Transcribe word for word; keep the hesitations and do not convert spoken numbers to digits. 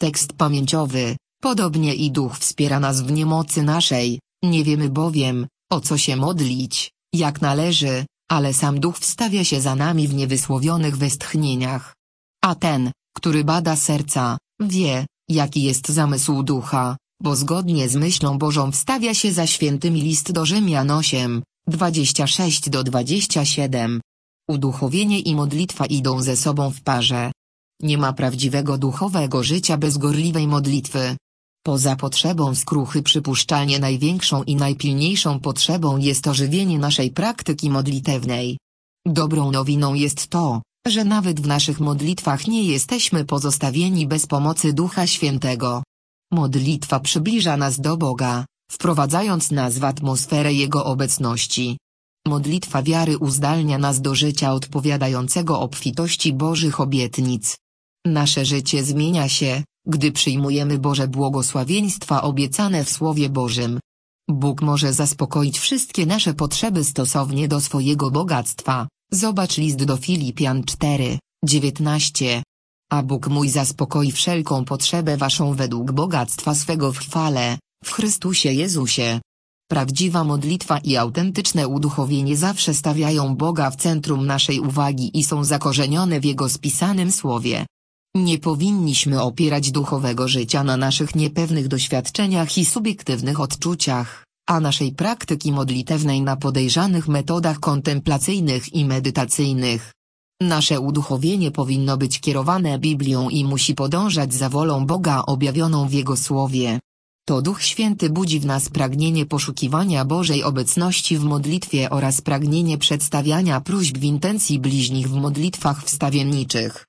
Tekst pamięciowy. Podobnie i Duch wspiera nas w niemocy naszej, nie wiemy bowiem, o co się modlić, jak należy, ale sam Duch wstawia się za nami w niewysłowionych westchnieniach. A ten, który bada serca, wie, jaki jest zamysł Ducha, bo zgodnie z myślą Bożą wstawia się za świętymi. List do Rzymian osiem, dwadzieścia sześć do dwudziestego siódmego. Uduchowienie i modlitwa idą ze sobą w parze. Nie ma prawdziwego duchowego życia bez gorliwej modlitwy. Poza potrzebą skruchy przypuszczalnie największą i najpilniejszą potrzebą jest ożywienie naszej praktyki modlitewnej. Dobrą nowiną jest to, że nawet w naszych modlitwach nie jesteśmy pozostawieni bez pomocy Ducha Świętego. Modlitwa przybliża nas do Boga, wprowadzając nas w atmosferę Jego obecności. Modlitwa wiary uzdalnia nas do życia odpowiadającego obfitości Bożych obietnic. Nasze życie zmienia się, gdy przyjmujemy Boże błogosławieństwa obiecane w Słowie Bożym. Bóg może zaspokoić wszystkie nasze potrzeby stosownie do swojego bogactwa. Zobacz list do Filipian cztery, dziewiętnaście. A Bóg mój zaspokoi wszelką potrzebę waszą według bogactwa swego w chwale, w Chrystusie Jezusie. Prawdziwa modlitwa i autentyczne uduchowienie zawsze stawiają Boga w centrum naszej uwagi i są zakorzenione w Jego spisanym Słowie. Nie powinniśmy opierać duchowego życia na naszych niepewnych doświadczeniach i subiektywnych odczuciach, a naszej praktyki modlitewnej na podejrzanych metodach kontemplacyjnych i medytacyjnych. Nasze uduchowienie powinno być kierowane Biblią i musi podążać za wolą Boga objawioną w Jego Słowie. To Duch Święty budzi w nas pragnienie poszukiwania Bożej obecności w modlitwie oraz pragnienie przedstawiania próśb w intencji bliźnich w modlitwach wstawienniczych.